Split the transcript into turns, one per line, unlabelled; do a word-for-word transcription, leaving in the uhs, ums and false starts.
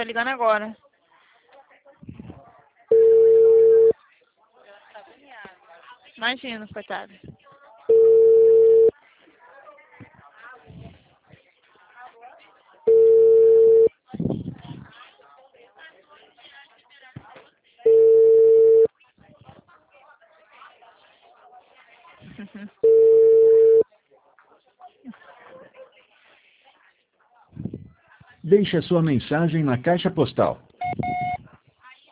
tá ligando agora. Imagina, coitado.
Deixe a sua mensagem na caixa postal